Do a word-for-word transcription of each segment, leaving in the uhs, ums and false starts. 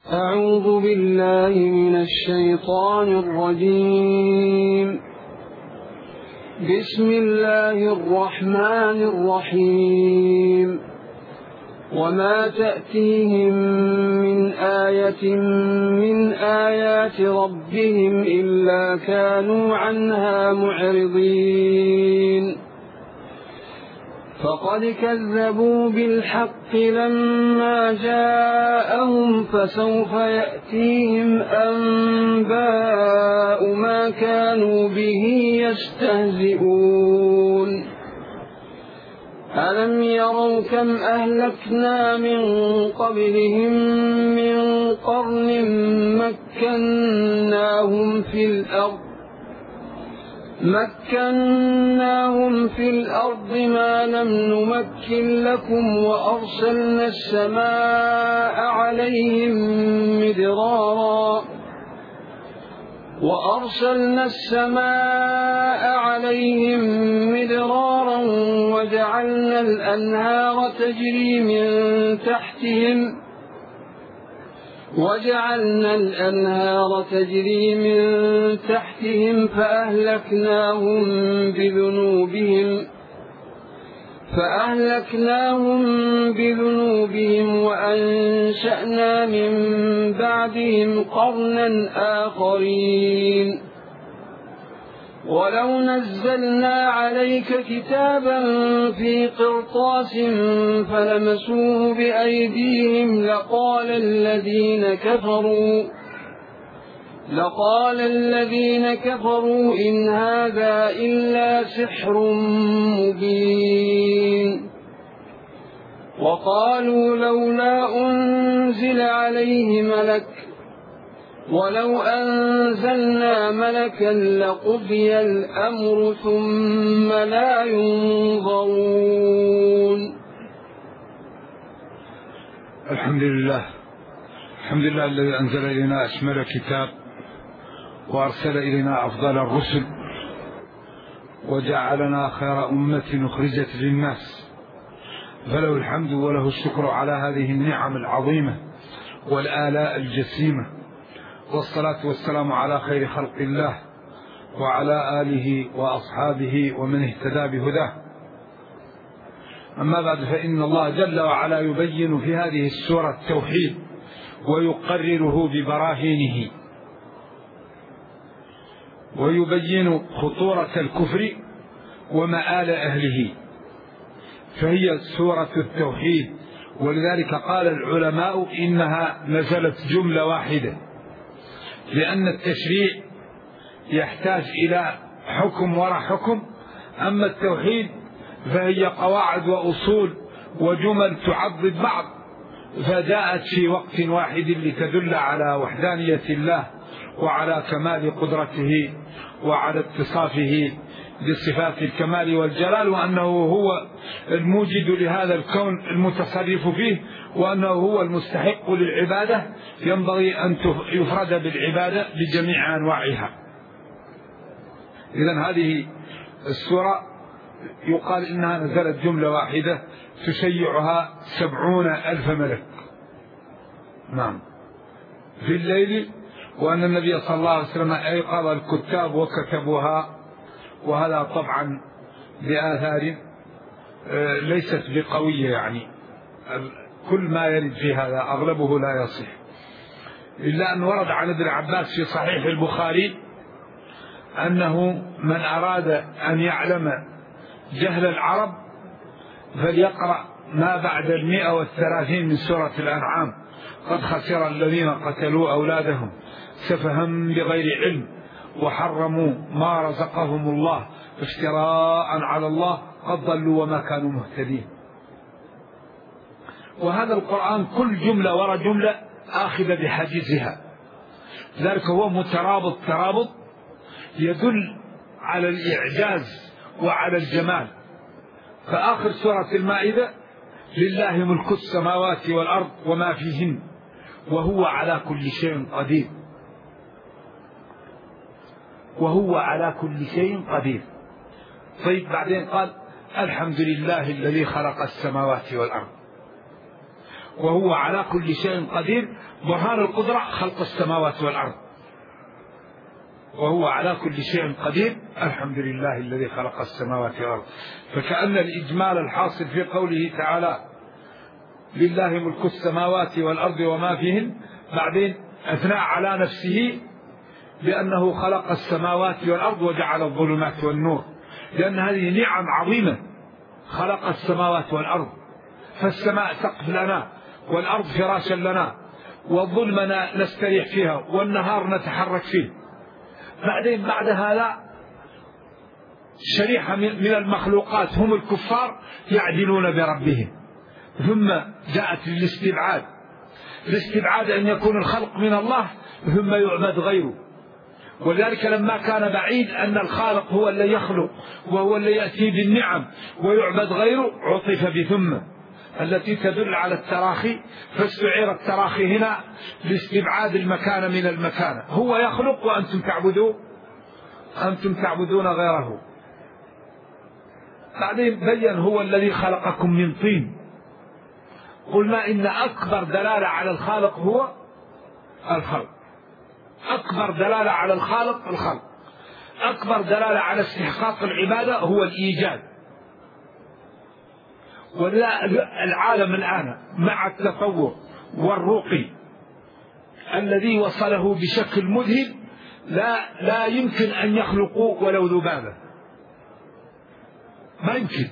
أعوذ بالله من الشيطان الرجيم. بسم الله الرحمن الرحيم. وما تأتيهم من آية من آيات ربهم إلا كانوا عنها معرضين. فقد كذبوا بالحق لما جاءهم فسوف يأتيهم أنباء ما كانوا به يستهزئون. ألم يروا كم أهلكنا من قبلهم من قرن مكناهم في الأرض مكناهم في الأرض ما لم نمكن لكم وأرسلنا السماء عليهم مدرارا وأرسلنا السماء عليهم مدرارا وجعلنا الأنهار تجري من تحتهم وجعلنا الأنهار تجري من تحتهم فأهلكناهم بذنوبهم فأهلكناهم بذنوبهم وأنشأنا من بعدهم قرنا آخرين. ولو نزلنا عليك كتابا في قرطاس فلمسوه بأيديهم لقال الذين كفروا لقال الذين كفروا إن هذا إلا سحر مبين. وقالوا لولا أنزل عليه ملك ولو أنزلنا ملكا لقضي الأمر ثم لا ينظرون. الحمد لله الحمد لله الذي أنزل إلينا أشمل كتاب وأرسل إلينا أفضل الرسل وجعلنا خير أمة أخرجت للناس، فله الحمد وله الشكر على هذه النعم العظيمة والآلاء الجسيمة، والصلاة والسلام على خير خلق الله وعلى آله وأصحابه ومن اهتدى بهداه. أما بعد، فإن الله جل وعلا يبين في هذه السورة التوحيد ويقرره ببراهينه، ويبين خطورة الكفر ومآل أهله، فهي سورة التوحيد. ولذلك قال العلماء إنها نزلت جملة واحدة، لأن التشريع يحتاج إلى حكم وراء حكم، أما التوحيد فهي قواعد وأصول وجمل تعضد بعض، فجاءت في وقت واحد لتدل على وحدانية الله وعلى كمال قدرته وعلى اتصافه بصفات الكمال والجلال، وأنه هو الموجد لهذا الكون المتصرف فيه، وأنه هو المستحق للعبادة، ينبغي أن يفرد بالعبادة بجميع أنواعها. إذن هذه السورة يقال إنها نزلت جملة واحدة تشيعها سبعون ألف ملك نعم في الليل، وأن النبي صلى الله عليه وسلم أيقظ الكتاب وكتبوها، وهذا طبعا بآثار ليست بقوية، يعني كل ما يرد في هذا أغلبه لا يصح، إلا أن ورد عن ابن عباس في صحيح البخاري أنه من أراد أن يعلم جهل العرب فليقرأ ما بعد المئة والثلاثين من سورة الأنعام: قد خسر الذين قتلوا أولادهم سفها بغير علم وحرموا ما رزقهم الله افتراء على الله قد ضلوا وما كانوا مهتدين. وهذا القرآن كل جملة وراء جملة آخذة بحاجزها، ذلك هو مترابط ترابط يدل على الإعجاز وعلى الجمال. فآخر سورة المائدة: لله ملك السماوات والأرض وما فيهن وهو على كل شيء قدير وهو على كل شيء قدير. طيب بعدين قال: الحمد لله الذي خلق السماوات والأرض وهو على كل شيء قدير. برهان القدرة خلق السماوات والأرض، وهو على كل شيء قدير. الحمد لله الذي خلق السماوات والأرض. فكأن الإجمال الحاصل في قوله تعالى لله ملك السماوات والأرض وما فيهن، بعدين أثنى على نفسه بأنه خلق السماوات والأرض وجعل الظلمات والنور، لأن هذه نعم عظيمة. خلق السماوات والأرض، فالسماء سقف لنا والأرض فراشا لنا، والظلم نستريح فيها والنهار نتحرك فيه. بعدين بعد هذا شريحة من المخلوقات هم الكفار يعدلون بربهم. ثم جاءت الاستبعاد، الاستبعاد أن يكون الخلق من الله ثم يعبد غيره. ولذلك لما كان بعيد أن الخالق هو اللي يخلق وهو اللي يأتي بالنعم ويعبد غيره، عطف بثم التي تدل على التراخي، فاستعير التراخي هنا لاستبعاد المكان من المكان. هو يخلق وأنتم تعبدون أنتم تعبدون غيره. بعدين بين هو الذي خلقكم من طين. قلنا إن أكبر دلالة على الخالق هو الخلق، أكبر دلالة على الخالق الخلق، أكبر دلالة على استحقاق العبادة هو الإيجاد. ولا العالم الآن مع التطور والرقي الذي وصله بشكل مذهل لا لا يمكن أن يخلقوا ولو ذبابة، ما يمكن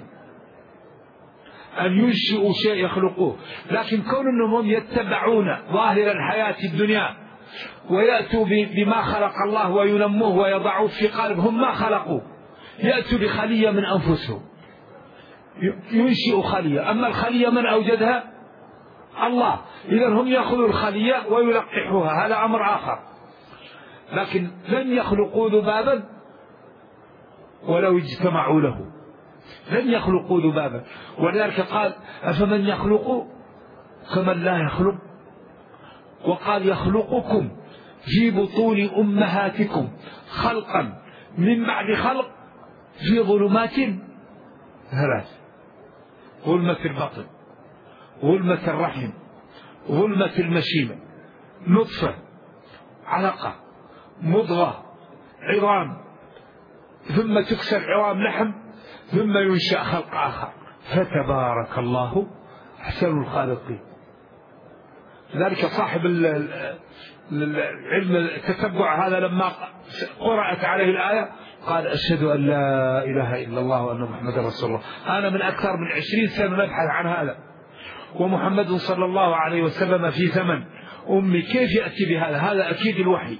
أن ينشئوا شيء يخلقوه. لكن كون أنهم يتبعون ظاهر الحياة الدنيا ويأتوا بما خلق الله وينموه ويضعوه في قلبهم ما خلقوا، يأتوا بخلية من أنفسهم، ينشئ خلية. أما الخلية من أوجدها؟ الله. إذن هم يأخذوا الخلية ويلقحوها، هذا أمر آخر. لكن لن يخلقوا ذبابا ولو اجتمعوا له، لن يخلقوا ذبابا. ولذلك قال أفمن يخلق كمن لا يخلق. وقال يخلقكم في بطون أمهاتكم خلقا من بعد خلق في ظلمات ثلاث: ظلمة البطن، ظلمة الرحم، ظلمة المشيمة، نطفة، علقة، مضغة، عظام، ثم تكسر عظام لحم، ثم ينشأ خلق آخر. فتبارك الله أحسن الخالقين. لذلك صاحب العلم التتبع هذا لما قرأت عليه الآية قال أشهد أن لا إله إلا الله وأن محمد رسول الله. أنا من أكثر من عشرين سنة نبحث عن هذا، ومحمد صلى الله عليه وسلم في زمن أمي كيف يأتي بهذا؟ هذا أكيد الوحي،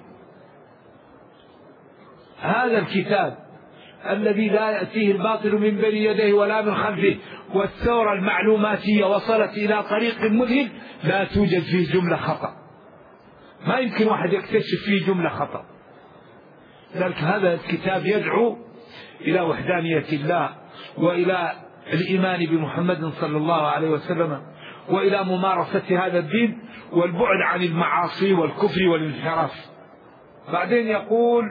هذا الكتاب الذي لا يأتيه الباطل من بين يديه ولا من خلفه، والثورة المعلوماتية وصلت إلى طريق مذهل لا توجد فيه جملة خطأ، ما يمكن واحد يكتشف فيه جملة خطأ. لذلك هذا الكتاب يدعو إلى وحدانية الله وإلى الإيمان بمحمد صلى الله عليه وسلم وإلى ممارسة هذا الدين والبعد عن المعاصي والكفر والانحراف. بعدين يقول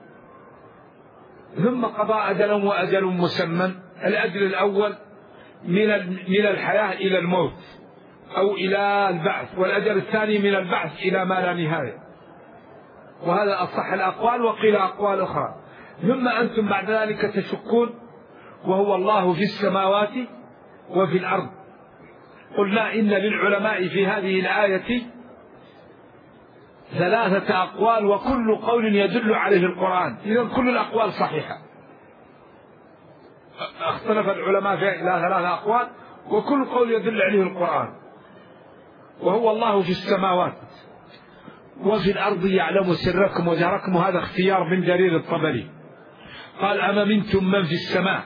ثم قضى أجلا وأجل مسمى. الأجل الأول من من الحياة إلى الموت أو إلى البعث، والأجل الثاني من البعث إلى ما لا نهاية، وهذا أصح الأقوال، وقيل أقوال أخرى. ثم أنتم بعد ذلك تشكون وهو الله في السماوات وفي الأرض. قلنا إن للعلماء في هذه الآية ثلاثة أقوال وكل قول يدل عليه القرآن، إذن كل الأقوال صحيحة. اختلف العلماء في إلى ثلاثة أقوال وكل قول يدل عليه القرآن. وهو الله في السماوات وفي الأرض يعلم سركم وجهركم، وهذا اختيار من جرير الطبري. قال أما منتم من في السماء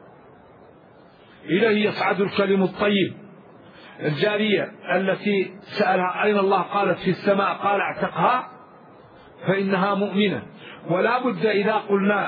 إليه يصعد الكلم الطيب. الجارية التي سألها أين الله قالت في السماء، قال اعتقها فإنها مؤمنة. ولا بد إذا قلنا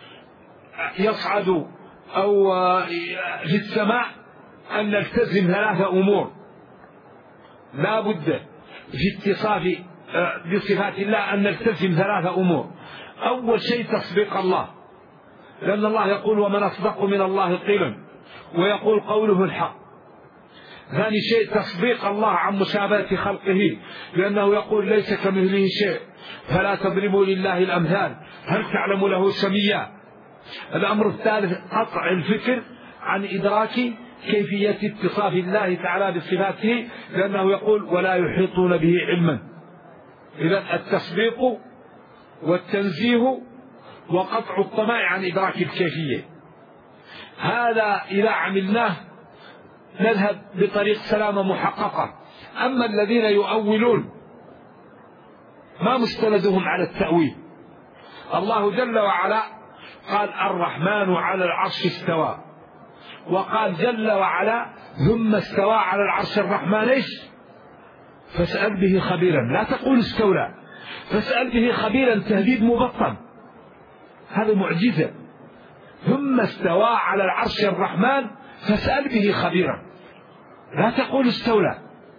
يصعد أو في السماء أن نلتزم ثلاثة أمور لا بد في اتصاف بصفات الله أن نلتزم ثلاثة أمور. أول شيء تصديق الله، لأن الله يقول ومن أصدق من الله قيلا، ويقول قوله الحق. ثاني شيء تصديق الله عن مشابهة خلقه، لأنه يقول ليس كمثله شيء فلا تضربوا لله الأمثال هل تعلم له سميا. الأمر الثالث قطع الفكر عن إدراك كيفية اتصاف الله تعالى بصفاته، لأنه يقول ولا يحيطون به علما. إذن التصديق والتنزيه وقطع الطمع عن إدراك الكيفية، هذا إذا عملناه نذهب بطريق سلامة محققة. أما الذين يؤولون ما مستندهم على التأويل، الله جل وعلا قال الرحمن على العرش استوى، وقال جل وعلا ثم استوى على العرش الرحمن ايش؟ فاسأل به خبيرا، لا تقول استولى، فاسأل به خبيرا تهديد مبطن، هذا معجزة. ثم استوى على العرش الرحمن فاسأل به خبيرا، لا تقول استولى.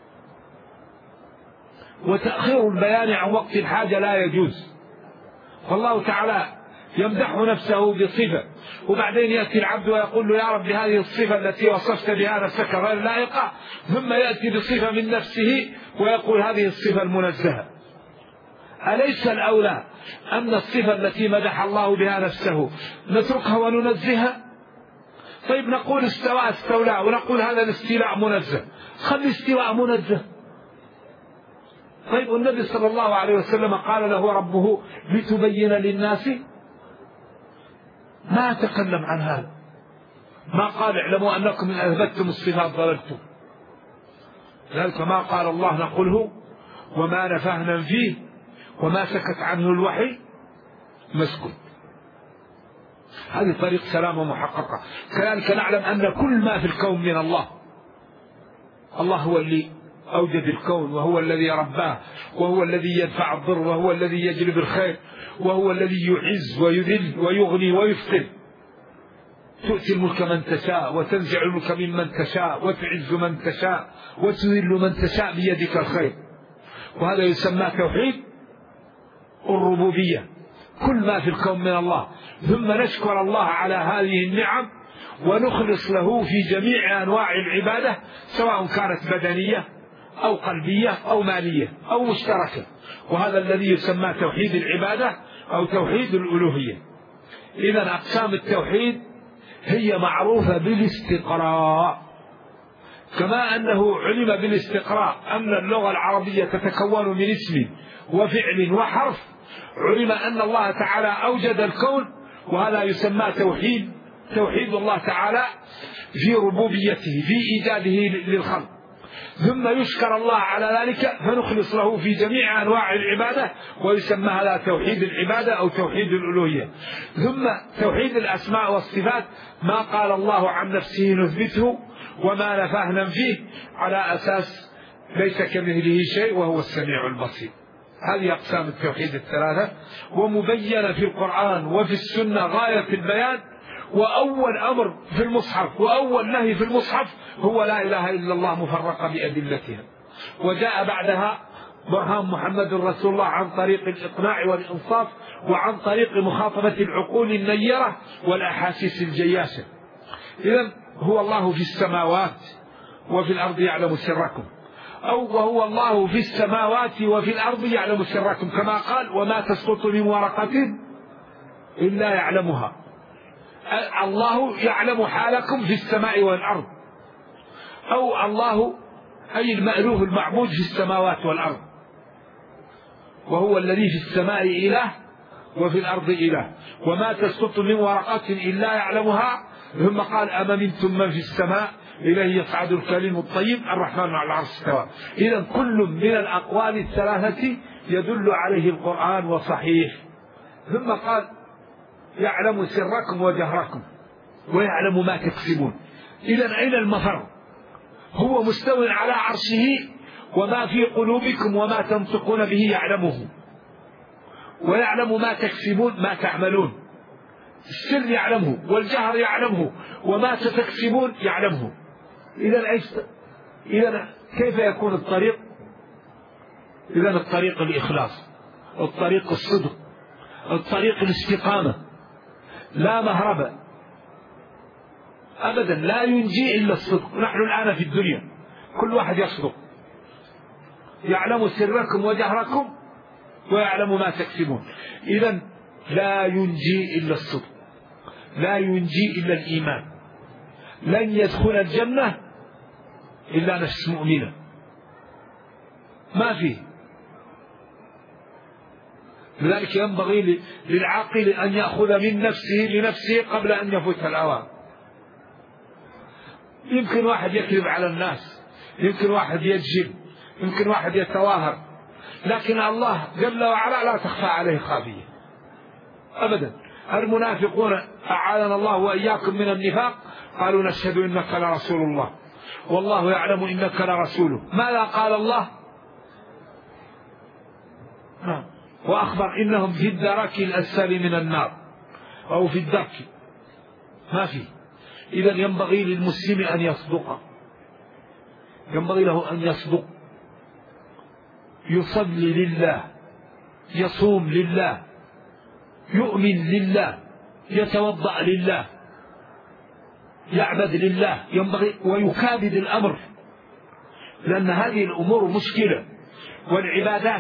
وتأخير البيان عن وقت الحاجة لا يجوز. والله تعالى يمدح نفسه بصفة وبعدين يأتي العبد ويقول له يا رب هذه الصفة التي وصفت بها نفسك غير لائقة، ثم يأتي بصفة من نفسه ويقول هذه الصفة المنزهة. أليس الأولى أن الصفة التي مدح الله بها نفسه نتركها وننزهها؟ طيب نقول استوى استولى ونقول هذا الاستيلاء منزه، خلي استواء منزه. طيب النبي صلى الله عليه وسلم قال له ربه لتبين للناس، ما تكلم عن هذا، ما قال اعلموا أنكم إن أثبتتم الصفات ضللتم، ذلك ما قال الله نقوله وما نفهنا فيه وما سكت عنه الوحي مسكت. هذه طريق سلامة محققة. كذلك نعلم أن كل ما في الكون من الله، الله هو اللي أوجد الكون وهو الذي رباه وهو الذي يدفع الضر وهو الذي يجلب الخير وهو الذي يعز ويذل ويغني ويفقر. تؤتي الملك من تشاء وتنزع الملك ممن تشاء وتعز من تشاء وتذل من تشاء بيدك الخير، وهذا يسمى توحيد الربوبية. كل ما في الكون من الله، ثم نشكر الله على هذه النعم ونخلص له في جميع أنواع العبادة سواء كانت بدنية أو قلبية أو مالية أو مشتركة، وهذا الذي يسمى توحيد العبادة أو توحيد الألوهية. إذن أقسام التوحيد هي معروفة بالاستقراء، كما أنه علم بالاستقراء أن اللغة العربية تتكون من اسم وفعل وحرف، علم أن الله تعالى أوجد الكون، وهذا يسمى توحيد توحيد الله تعالى في ربوبيته في إيجاده للخلق. ثم يشكر الله على ذلك فنخلص له في جميع أنواع العبادة ويسمى هذا توحيد العبادة أو توحيد الألوهية. ثم توحيد الأسماء والصفات، ما قال الله عن نفسه نثبته وما نفاه ننفيه على أساس ليس كمثله شيء وهو السميع البصير. هذه أقسام التوحيد الثلاثة، ومبينة في القرآن وفي السنة غاية البيان. وأول أمر في المصحف وأول نهي في المصحف هو لا إله إلا الله مفرقة بأدلتها، وجاء بعدها برهان محمد رسول الله عن طريق الإقناع والإنصاف وعن طريق مخاطبة العقول النيرة والأحاسيس الجياشة. إذن هو الله في السماوات وفي الأرض يعلم سركم، أو وهو الله في السماوات وفي الأرض يعلم سركم، كما قال وما تسقط من ورقة إلا يعلمها. الله يعلم حالكم في السماء والأرض، أو الله أي المألوف المعبود في السماوات والأرض، وهو الذي في السماء إله وفي الأرض إله. وما تسقط من ورقة إلا يعلمها. ثم قال أمنتم من في السماء إليه يصعد الكلم الطيب الرحمن على العرش استوى. إذن كل من الأقوال الثلاثة يدل عليه القرآن وصحيح. ثم قال يعلم سركم وجهركم ويعلم ما تكسبون. إذن أين المفر؟ هو مستوٍ على عرشه، وما في قلوبكم وما تنطقون به يعلمه، ويعلم ما تكسبون ما تعملون. السر يعلمه والجهر يعلمه وما ستكسبون يعلمه. إذن أيش؟ إذن كيف يكون الطريق؟ إذن الطريق الإخلاص، الطريق الصدق، الطريق الاستقامة، لا مهرب أبدا، لا ينجي إلا الصدق. نحن الآن في الدنيا كل واحد يصدق، يعلم سركم وجهركم ويعلم ما تكسبون. إذن لا ينجي إلا الصدق، لا ينجي إلا الإيمان، لن يدخل الجنة إلا نفس مؤمنة، ما فيه. لذلك ينبغي للعاقل أن يأخذ من نفسه لنفسه قبل أن يفوت الأوان. يمكن واحد يكذب على الناس، يمكن واحد يجهل، يمكن واحد يتواهر، لكن الله جل وعلا لا تخفى عليه خافية أبدا. المنافقون أعاذنا الله وإياكم من النفاق قالوا نشهد إنك لرسول الله والله يعلم إنك لرسوله. ماذا قال الله؟ نعم. وأخبر إنهم في الدرك الأسفل من النار أو في الدرك، ما فيه. إذا ينبغي للمسلم أن يصدق، ينبغي له أن يصدق، يصلي لله، يصوم لله، يؤمن لله، يتوضأ لله، يعبد لله، ينبغي ويكابد الأمر، لأن هذه الأمور مشكلة. والعبادات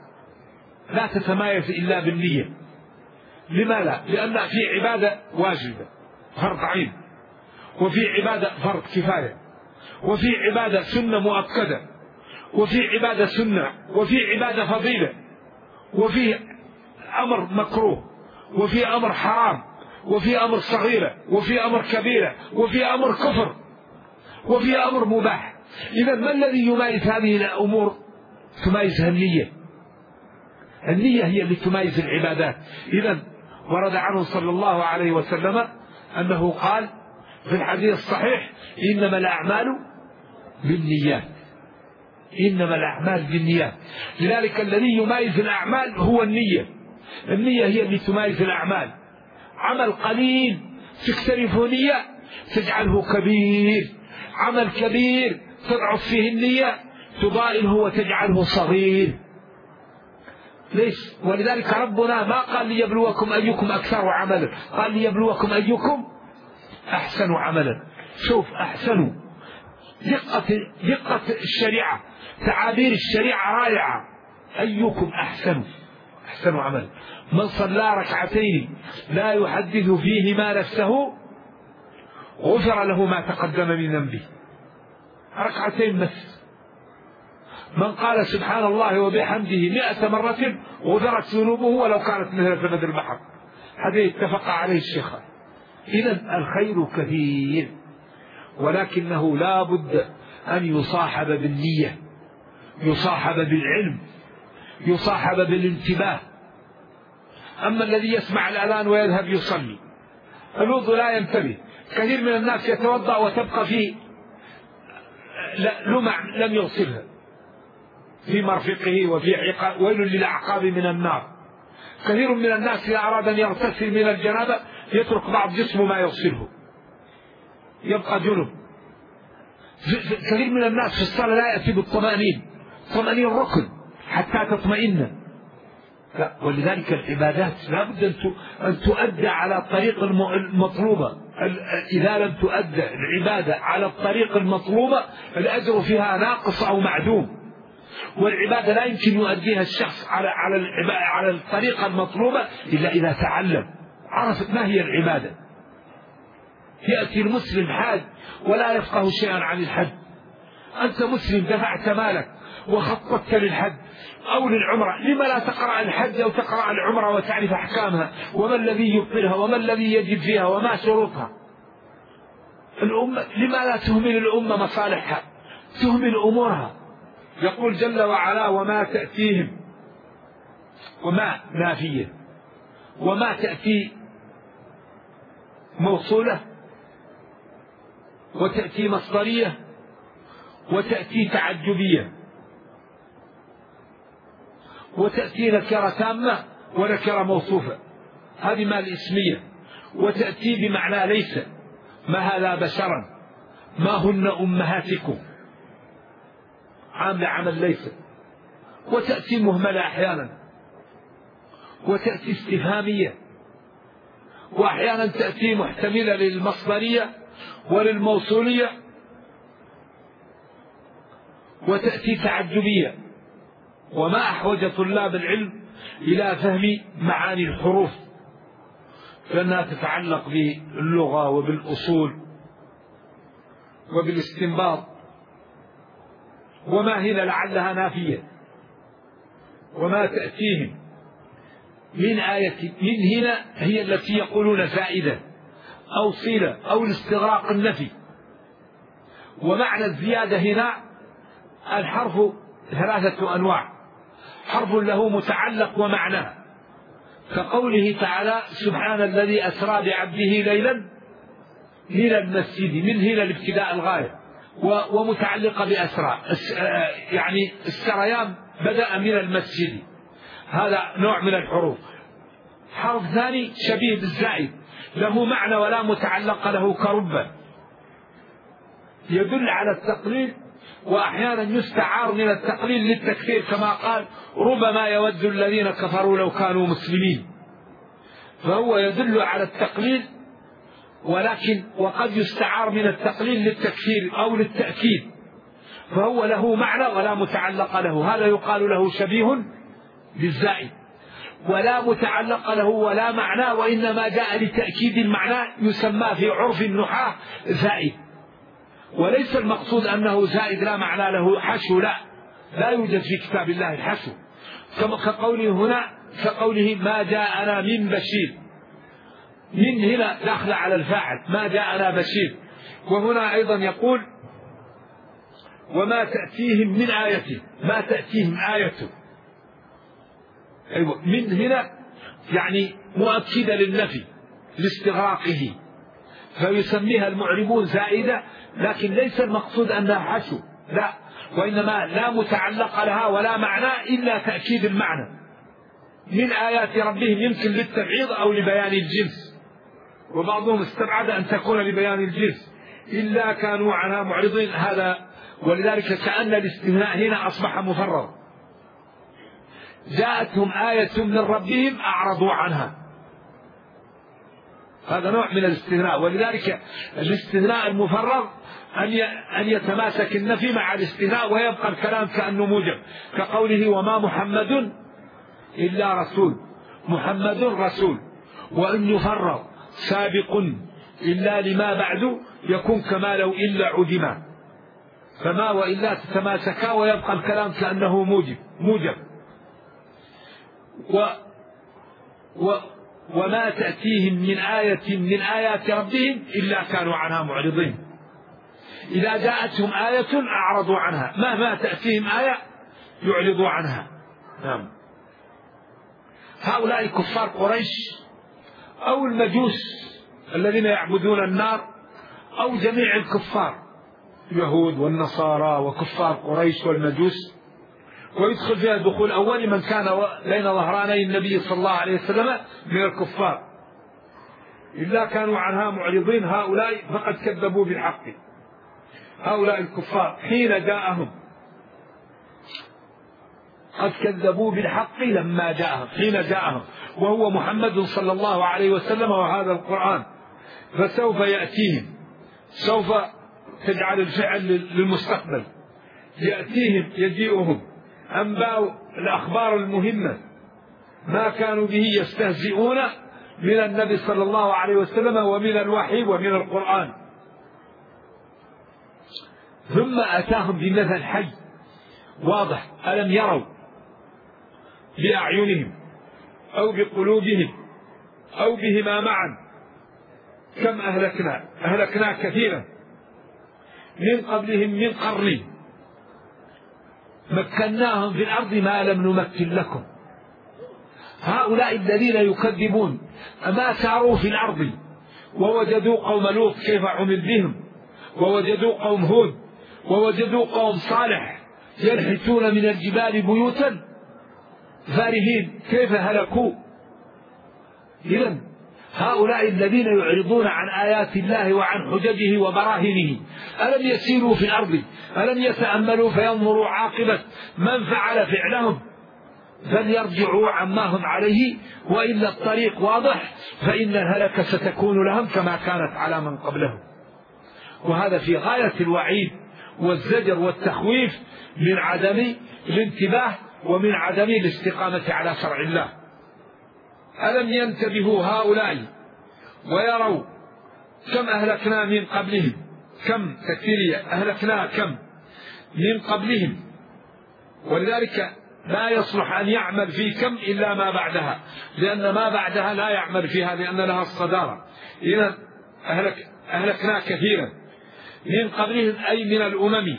لا تتمايز إلا بالنية. لماذا؟ لأن في عبادة واجبة فرض عين، وفي عبادة فرض كفاية، وفي عبادة سنة مؤكدة، وفي عبادة سنة، وفي عبادة فضيلة، وفي أمر مكروه، وفي أمر حرام، وفي أمر صغيرة، وفي أمر كبيرة، وفي أمر كفر، وفي أمر مباح. إذا ما الذي يميز هذه الأمور؟ تميزها النية. النية هي اللي تميز العبادات. إذا ورد عنه صلى الله عليه وسلم أنه قال في الحديث الصحيح إنما الأعمال بالنيات، إنما الأعمال بالنيات. لذلك الذي يميز الأعمال هو النية. النية هي اللي تميز الأعمال. عمل قليل تكترفه نية تجعله كبير، عمل كبير تضعف فيه النية تضائله وتجعله صغير. ليش؟ ولذلك ربنا ما قال ليبلوكم أيكم أكثر عملا، قال ليبلوكم أيكم أحسن عملا. شوف أحسنوا، دقة دقة الشريعة، تعابير الشريعة رائعة. أيكم أحسن أحسن عملا. من صلى ركعتين لا يحدث فيهما نفسه غفر له ما تقدم من ذنبه. ركعتين بس. من قال سبحان الله وبحمده مئة مرة غفرت ذنوبه ولو كانت مثل زبد البحر. هذا اتفق عليه الشيخ. إذن الخير كثير، ولكنه لا بد أن يصاحب بالنية، يصاحب بالعلم، يصاحب بالانتباه. أما الذي يسمع الأذان ويذهب يصلي الوضوء لا ينتبه. كثير من الناس يتوضأ وتبقى فيه لمع لم يغسلها في مرفقه وفي عقاب، ويل للأعقاب من النار. كثير من الناس إذا أراد أن يغتسل من الجنابة يترك بعض جسمه ما يغسله يبقى جنب. كثير من الناس في الصلاة لا يأتي بالطمأنين، طمأنين ركن حتى تطمئن. لا، ولذلك العبادات لا بد أن تؤدى على الطريق المطلوبة. إذا لم تؤدى العبادة على الطريق المطلوبة الأجر فيها ناقص أو معدوم. والعبادة لا يمكن يؤديها الشخص على على على الطريقة المطلوبة إلا إذا تعلم، عرف ما هي العبادة. يأتي المسلم حاج ولا يفقه شيئا عن الحج. أنت مسلم دفعت مالك وخططت للحج أو للعمرة، لما لا تقرأ الحج أو تقرأ العمرة وتعرف أحكامها وما الذي يبطلها وما الذي يجب فيها وما شروطها؟ الأمة لما لا تهمل الأمة مصالحها، تهمل أمورها. يقول جل وعلا وما تأتيهم، وما نافية، وما تأتي موصولة، وتأتي مصدرية، وتأتي تعجبية، وتأتي نكرة تامة ونكرة موصوفة، هذه ما الاسمية. وتأتي بمعنى ليس، ما هذا بشرا، ما هن أمهاتكم، عامل عمل ليس. وتأتي مهملة أحيانا، وتأتي استفهامية، وأحيانا تأتي محتملة للمصدرية وللموصولية وتأتي تعجبية. وما أحوج طلاب العلم إلى فهم معاني الحروف، لأنها تتعلق باللغة وبالأصول وبالاستنباط، وما هنا لعلها نافية. وما تأتيهم من آية من هنا هي التي يقولون زائدة أو صلة أو الاستغراق النفي. ومعنى الزيادة هنا الحرف ثلاثة أنواع: حرف له متعلق ومعنى، كقوله تعالى: سبحان الذي أسرى بعبده ليلا من المسجد، من هنا الابتداء الغاية، ومتعلقة بأسرى، يعني السريان بدأ من المسجد، هذا نوع من الحروف. حرف ثاني شبيه بالزائد، له معنى ولا متعلق له، كرب، يدل على التقليل، وأحيانا يستعار من التقليل للتكثير، كما قال: ربما يود الذين كفروا لو كانوا مسلمين. فهو يدل على التقليل، ولكن وقد يستعار من التقليل للتكثير أو للتأكيد، فهو له معنى ولا متعلق له، هذا يقال له شبيه بالزائد. ولا متعلق له ولا معنى، وإنما جاء لتأكيد المعنى، يسمى في عرف النحاة زائد. وليس المقصود أنه زائد لا معنى له، حشو، لا لا يوجد في كتاب الله الحشو، كقوله هنا كقوله: ما جاءنا من بشير، من هنا داخل على الفاعل، ما جاءنا بشير. وهنا أيضا يقول: وما تأتيهم من آية، ما تأتيهم آية، أيوة، من هنا يعني مؤكدة للنفي لاستغراقه، فيسميها المعربون زائدة، لكن ليس المقصود أنها حشو، لا، وإنما لا متعلق لها ولا معنى إلا تأكيد المعنى. من آيات ربهم يمكن للتبعيض أو لبيان الجنس، وبعضهم استبعد أن تكون لبيان الجنس، إلا كانوا عنها معرضين، هذا ولذلك كأن الاستثناء هنا أصبح مفرغ. جاءتهم آية من ربهم أعرضوا عنها، هذا نوع من الاستثناء. ولذلك الاستثناء المفرغ أن يتماسك النفي مع الاستثناء ويبقى الكلام كأنه موجب، كقوله: وما محمد إلا رسول، محمد رسول. وإن يفرغ سابق إلا لما بعد يكون كما لو إلا عدما، فما وإلا تتماسكا ويبقى الكلام كأنه موجب موجب. و و وما تأتيهم من آية من آيات ربهم إلا كانوا عنها معرضين. إذا جاءتهم آية أعرضوا عنها، مهما تأتيهم آية يعرضوا عنها. نعم. هؤلاء كفار قريش أو المجوس الذين يعبدون النار، أو جميع الكفار، اليهود والنصارى وكفار قريش والمجوس، ويدخل فيها دخول أول من كان بين ظهراني النبي صلى الله عليه وسلم من الكفار، إلا كانوا عنها معرضين. هؤلاء فقد كذبوا بالحق، هؤلاء الكفار حين جاءهم، قد كذبوا بالحق لما جاءهم، حين جاءهم، وهو محمد صلى الله عليه وسلم وهذا القرآن. فسوف يأتيهم، سوف تجعل الفعل للمستقبل، يأتيهم يجيئهم أنباء الأخبار المهمة، ما كانوا به يستهزئون من النبي صلى الله عليه وسلم ومن الوحي ومن القرآن. ثم أتاهم بمثل حي واضح: ألم يروا بأعينهم أو بقلوبهم أو بهما معا كم أهلكنا أهلكنا كثيرا من قبلهم من قرن مكناهم في الأرض ما لم نمكن لكم. هؤلاء الذين يكذبون أما ساروا في الأرض ووجدوا قوم لوط كيف عمل بهم، ووجدوا قوم هود، ووجدوا قوم صالح ينحتون من الجبال بيوتا فارهين كيف هلكوا. إذن هؤلاء الذين يعرضون عن آيات الله وعن حججه وبراهينه ألم يسيروا في الأرض، ألم يتأملوا فينظروا عاقبة من فعل فعلهم، فليرجعوا عما هم عليه، وإلا الطريق واضح، فإن الهلكة ستكون لهم كما كانت على من قبلهم. وهذا في غاية الوعيد والزجر والتخويف من عدم الانتباه ومن عدم الاستقامة على شرع الله. ألم ينتبهوا هؤلاء ويروا كم أهلكنا من قبلهم، كم تكفيرية أهلكنا كم من قبلهم، ولذلك لا يصلح أن يعمل في كم إلا ما بعدها، لأن ما بعدها لا يعمل فيها لأن لها الصدارة. إذن أهلك أهلكنا كثيرا من قبلهم أي من الأمم،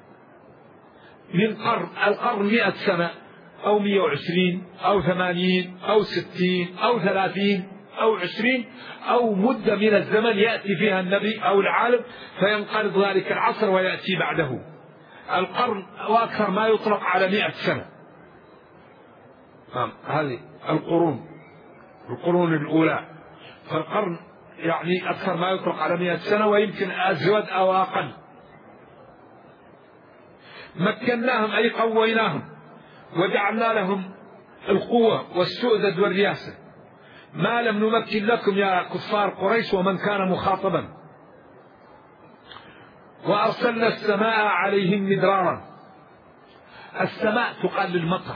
من قرن، القرن مئة سنة أو مئة وعشرين أو ثمانين أو ستين أو ثلاثين أو عشرين أو مدة من الزمن يأتي فيها النبي أو العالم فينقرض ذلك العصر ويأتي بعده. القرن وأكثر ما يطلق على مئة سنة. هذه القرون القرون الأولى، فالقرن يعني أكثر ما يطلق على مئة سنة ويمكن أزود أو أقل. مكناهم أي قويناهم وجعلنا لهم القوة والسؤدد والرياسة ما لم نمكن لكم يا كفار قريش ومن كان مخاطبا. وأرسلنا السماء عليهم مدرارا. السماء تقال للمطر،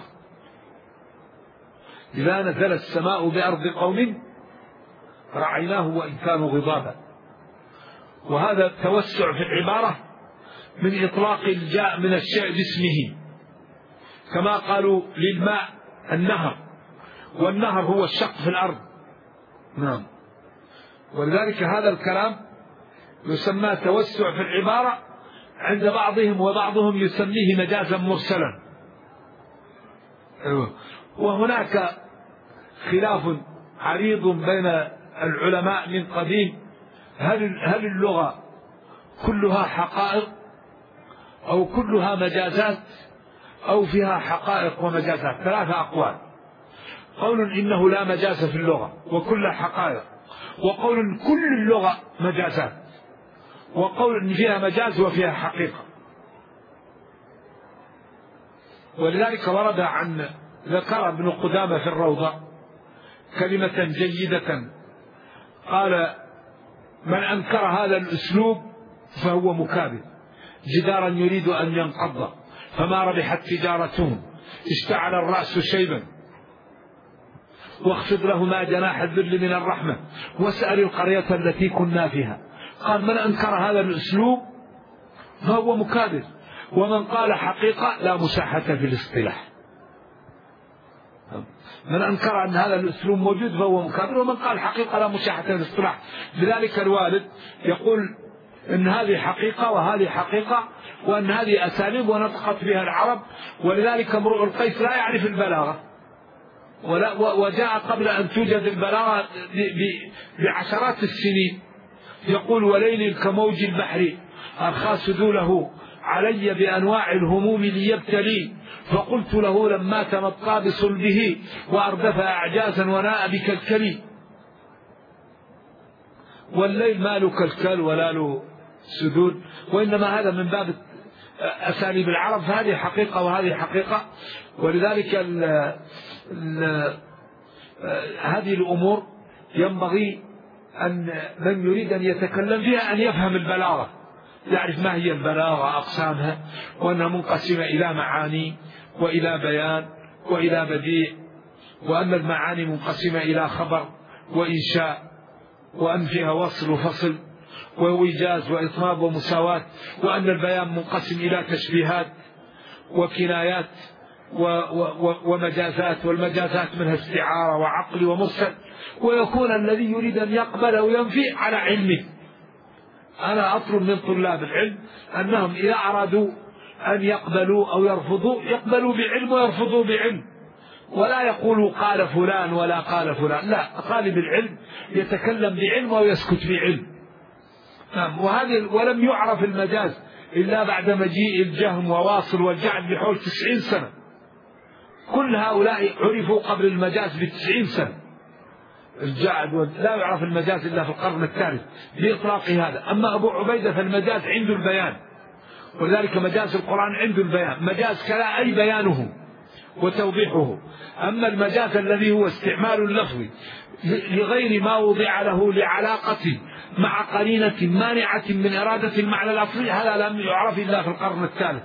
إذا نزل السماء بأرض قوم رعيناه وإن كانوا غضابا. وهذا التوسع في العبارة من إطلاق الجاء من الشيء باسمه، كما قالوا للماء النهر، والنهر هو الشق في الأرض. نعم. ولذلك هذا الكلام يسمى توسع في العبارة عند بعضهم، وبعضهم يسميه مجازا مرسلا. وهناك خلاف عريض بين العلماء من قديم، هل هل اللغة كلها حقائق أو كلها مجازات أو فيها حقائق ومجازات؟ ثلاثة أقوال. قول إنه لا مجاز في اللغة وكلها حقائق، وقول كل اللغة مجازات، وقول إن فيها مجاز وفيها حقيقة. ولذلك ورد عن ذكر ابن قدامة في الروضة كلمة جيدة، قال: من أنكر هذا الأسلوب فهو مكابر، جدارا يريد أن ينقض فما ربحت تجارتهم، اشتعل الرأس شيبا، واخفض لهما جناح الذل من الرحمة، واسأل القرية التي كنا فيها. قال: من أنكر هذا الأسلوب فهو مكابر، ومن قال حقيقة لا مساحة في الاصطلاح. من أنكر أن هذا الأسلوب موجود فهو مكابر، ومن قال حقيقة لا مساحة في الاصطلاح. لذلك الوالد يقول إن هذه حقيقة وهذه حقيقة، وأن هذه أساليب ونطقت بها العرب. ولذلك امرؤ القيس لا يعرف البلاغة، وجاء قبل أن توجد البلاغة بعشرات السنين، يقول: وليل كموج البحر أرخى سدوله علي بأنواع الهموم ليبتلي، فقلت له لما تمطى بصلبه وأردف أعجازا وناء بكالكلي. والليل ما له كالكل ولا له سدود، وإنما هذا من باب أساليب العرب، فهذه حقيقة وهذه حقيقة. ولذلك ال ال هذه الأمور ينبغي أن من يريد أن يتكلم فيها أن يفهم البلاغة، يعرف ما هي البلاغة، أقسامها، وأنها منقسمة إلى معاني وإلى بيان وإلى بديع، وأن المعاني منقسمة إلى خبر وإنشاء، وأن فيها وصل وفصل وإيجاز وإطناب ومساواة، وأن البيان منقسم إلى تشبيهات وكنايات ومجازات، والمجازات منها استعارة وعقل ومرسل. ويكون الذي يريد أن يقبل أو ينفي على علمه. أنا أطلب من طلاب العلم أنهم إذا أرادوا أن يقبلوا أو يرفضوا يقبلوا بعلم ويرفضوا بعلم، ولا يقولوا قال فلان ولا قال فلان، لا، طالب العلم يتكلم بعلم ويسكت بعلم. نعم. وهذه ولم يعرف المجاز إلا بعد مجيء الجهم وواصل والجعد بحول تسعين سنة. كل هؤلاء عرفوا قبل المجاز بتسعين سنة. الجعد لا يعرف المجاز إلا في القرن الثالث بإطلاق هذا. أما أبو عبيدة فالمجاز عنده البيان، ولذلك مجاز القرآن عنده البيان. مجاز كلا أي بيانه وتوضيحه. أما المجاز الذي هو استعمال اللفظ لغير ما وضع له لعلاقة مع قرينة مانعة من إرادة المعنى الأصلي، هذا لم يعرف إلا في القرن الثالث.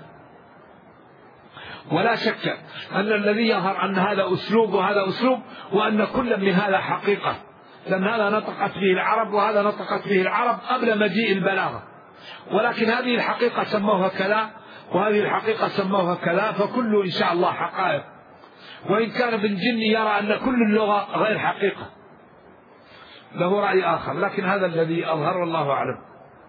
ولا شك أن الذي يظهر أن هذا أسلوب وهذا أسلوب، وأن كل من هذا حقيقة، لأن هذا نطقت به العرب وهذا نطقت به العرب قبل مجيء البلاغة، ولكن هذه الحقيقة سموها كذا وهذه الحقيقة سموها كذا، فكل إن شاء الله حقائق. وإن كان ابن جني يرى أن كل اللغة غير حقيقة، له رأي آخر، لكن هذا الذي أظهر الله أعلم.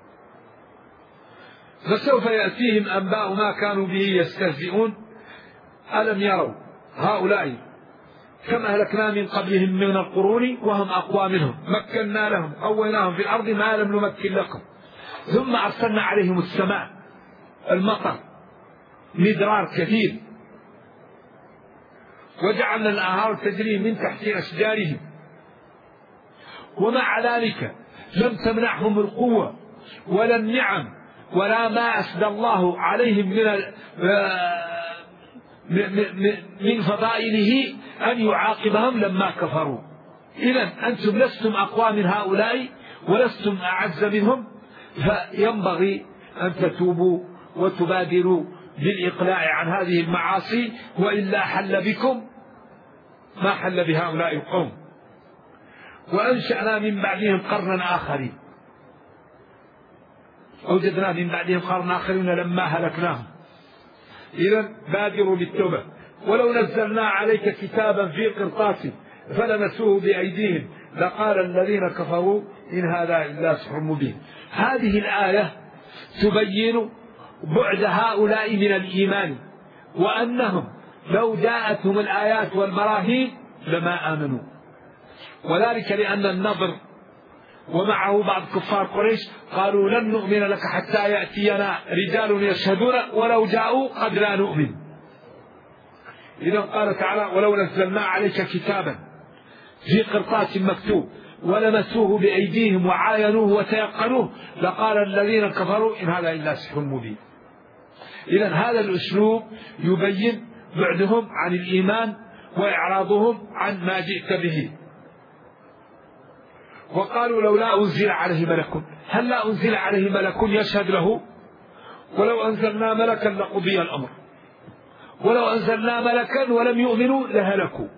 فسوف يأتيهم أنباء ما كانوا به يستهزئون. ألم يروا هؤلاء كم أهلكنا من قبلهم من القرون وهم أقوى منهم، مكنا لهم قويناهم في الأرض ما لم نمكن لكم، ثم أرسلنا عليهم السماء المطر مدرار كثير، وجعلنا الأنهار تجري من تحت أشجارهم، ومع ذلك لم تمنعهم القوة ولا النعم ولا ما أسدى الله عليهم من من فضائله أن يعاقبهم لما كفروا. إذن أنتم لستم أقوى من هؤلاء ولستم أعز منهم، فينبغي أن تتوبوا وتبادروا بالإقلاع عن هذه المعاصي، وإلا حل بكم ما حل بهؤلاء القوم. وأنشأنا من بعدهم قرنا آخرين، أوجدنا من بعدهم قرنا آخرين لما هلكناهم. إذن بادروا بالتوبة. ولو نزلنا عليك كتابا في قرطاس فلمسوه بأيديهم لقال الذين كفروا إن هذا إلا سحر مبين. هذه الآية تبين بعد هؤلاء من الإيمان، وأنهم لو جاءتهم الآيات والبراهين لما آمنوا، وذلك لأن النضر ومعه بعض كفار قريش قالوا لن نؤمن لك حتى يأتينا رجال يشهدون ولو جاءوا قد لا نؤمن. إذا قال تعالى ولو نزلنا عليك كتابا في قرطاس مكتوب ولمسوه بأيديهم وعاينوه وتيقنوه لقال الذين كفروا إن هذا إلا سحر مبين. إذا هذا الأسلوب يبين بعدهم عن الإيمان وإعراضهم عن ما جئت به. وقالوا لولا أنزل عليه ملك، هل لا أنزل عليه ملك يشهد له؟ ولو أنزلنا ملكا لقضي الأمر، ولو أنزلنا ملكا ولم يؤمنوا لهلكوا.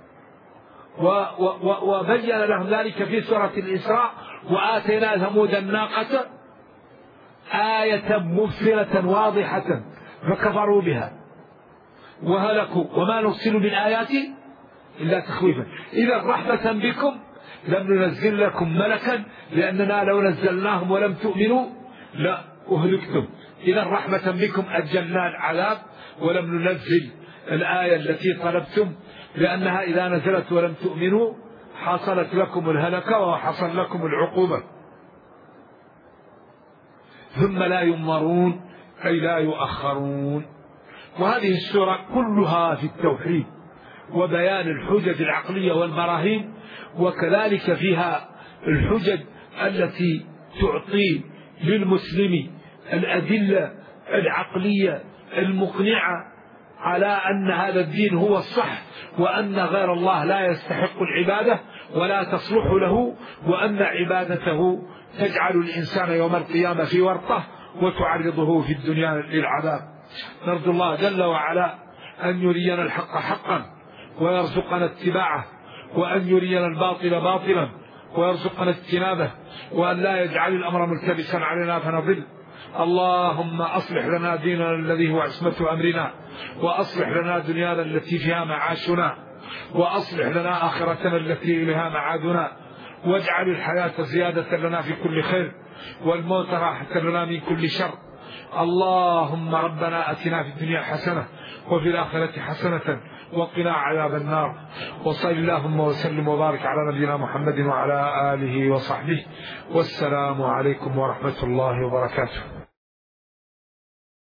وبين لهم ذلك في سورة الإسراء وآتينا ثمود الناقة آية مبصرة واضحة فكفروا بها وهلكوا وما نرسل بالآيات إلا تخويفا. إذا رحمة بكم لم ننزل لكم ملكا، لأننا لو نزلناهم ولم تؤمنوا لا أهلكتم. إذا رحمة بكم أجلنا العذاب ولم ننزل الآية التي طلبتم، لأنها إذا نزلت ولم تؤمنوا حصلت لكم الهلكة وحصل لكم العقوبة. ثم لا ينظرون أي لا يؤخرون. وهذه السورة كلها في التوحيد وبيان الحجج العقلية والبراهين، وكذلك فيها الحجج التي تعطي للمسلم الأدلة العقلية المقنعة على أن هذا الدين هو الصح، وأن غير الله لا يستحق العبادة ولا تصلح له، وأن عبادته تجعل الإنسان يوم القيامة في ورطة وتعرضه في الدنيا للعذاب. نرجو الله جل وعلا أن يرينا الحق حقا ويرزقنا اتباعه، وأن يرينا الباطل باطلا ويرزقنا اجتنابه، وأن لا يجعل الأمر ملتبسا علينا فنضل. اللهم أصلح لنا ديننا الذي هو عصمة أمرنا، وأصلح لنا دنيانا التي فيها معاشنا، وأصلح لنا آخرتنا التي إليها معادنا، واجعل الحياة زيادة لنا في كل خير والموت راحة لنا من كل شر. اللهم ربنا أتنا في الدنيا حسنة وفي الآخرة حسنة وقنا عذاب النار. وصل اللهم وسلم وبارك على نبينا محمد وعلى آله وصحبه، والسلام عليكم ورحمة الله وبركاته.